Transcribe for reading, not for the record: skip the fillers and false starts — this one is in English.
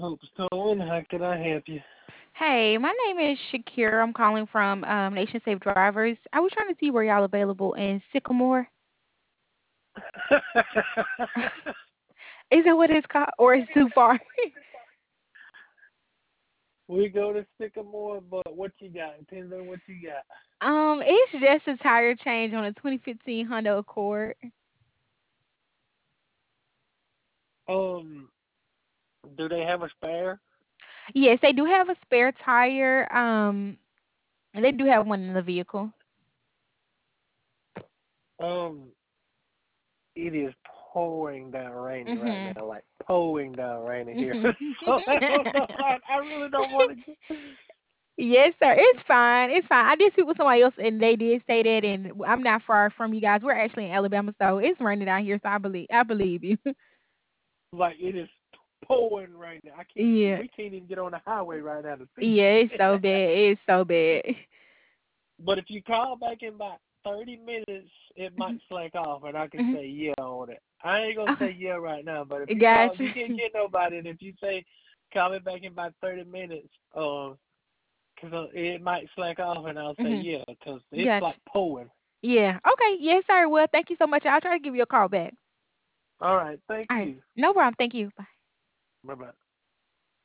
Hope so, and how can I help you? Hey, my name is Shakira. I'm calling from Nation Safe Drivers. I was trying to see where y'all available in Sycamore. Is that what it's called, or is too far? We go to Sycamore, but what you got? Depends on what you got. It's just a tire change on a 2015 Honda Accord. Um, do they have a spare? Yes, they do have a spare tire. And they do have one in the vehicle. Um, it is pouring down raining right Mhm. now, like pouring down raining here. Mhm. So I don't know. I really don't want to. Yes, sir. It's fine. It's fine. I did speak with somebody else, and they did say that, and I'm not far from you guys. We're actually in Alabama, so it's raining down here. So I believe you. Like it is pouring right now. I can't. Yeah. We can't even get on the highway right now to see. Yeah, it's so bad. It's so bad. But if you call back in about 30 minutes, it might Mhm. slack off, and I can Mhm. say yeah on it. I ain't gonna say Okay. yeah right now, but if you call, Gotcha. you can't get nobody. And if you say call me back in about 30 minutes, cause it might slack off, and I'll say Mhm. yeah, cause it's Gotcha. like pouring. Yeah. Okay. Yes, sir. Well, thank you so much. I'll try to give you a call back. All right, thank All right. you. No problem. Thank you. Bye. Bye bye.